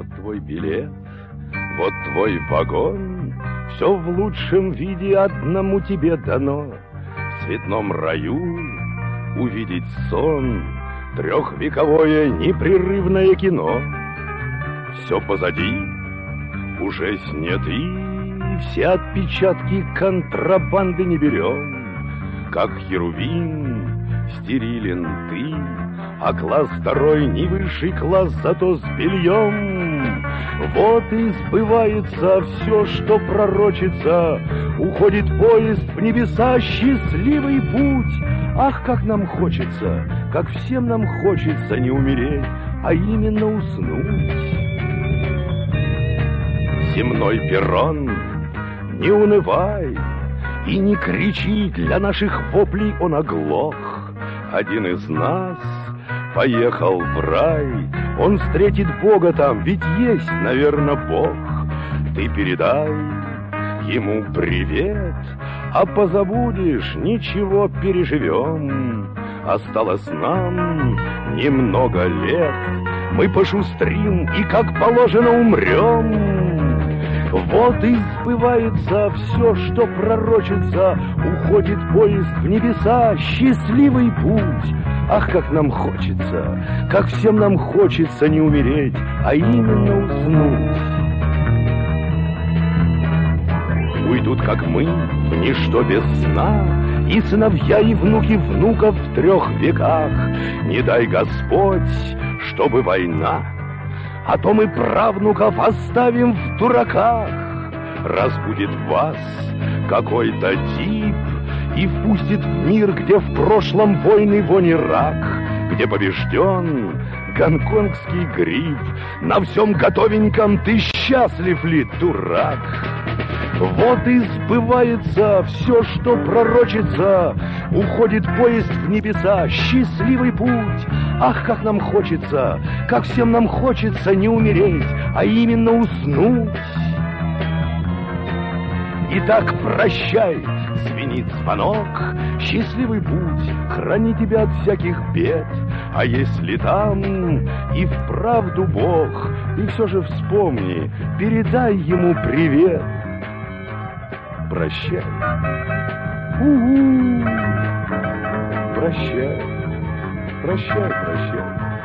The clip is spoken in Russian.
твой билет, вот твой вагон. Все в лучшем виде одному тебе дано. В цветном раю увидеть сон, трехвековое непрерывное кино. Все позади, уже сняты, все отпечатки контрабанды не берем. Как херувим стерилен ты, а класс второй не высший класс, зато с бельем. Вот и сбывается все, что пророчится. Уходит поезд в небеса, счастливый путь. Ах, как нам хочется, как всем нам хочется не умереть, а именно уснуть. Земной перрон, не унывай и не кричи, для наших воплей он оглох. Один из нас поехал в рай, он встретит Бога там, ведь есть, наверное, Бог. Ты передай ему привет, а позабудешь, ничего, переживем. Осталось нам немного лет, мы пошустрим и, как положено, умрем. Вот и сбывается все, что пророчится. Уходит поезд в небеса, счастливый путь. Ах, как нам хочется, как всем нам хочется не умереть, а именно уснуть. Уйдут, как мы, в ничто без сна, и сыновья, и внуки внуков в 3 веках. Не дай Господь, чтобы война, а то мы правнуков оставим в дураках. Разбудит вас какой-то тип и впустит в мир, где в прошлом войны вони рак, где побежден гонконгский грипп. На всем готовеньком ты счастлив ли, дурак? Вот и сбывается все, что пророчится. Уходит поезд в небеса, счастливый путь. Ах, как нам хочется, как всем нам хочется не умереть, а именно уснуть. Итак, прощай, звенит звонок, счастливый путь, храни тебя от всяких бед. А если там и вправду Бог, и все же вспомни, передай ему привет. Прощай. У-у. Прощай. Прощай, прощай.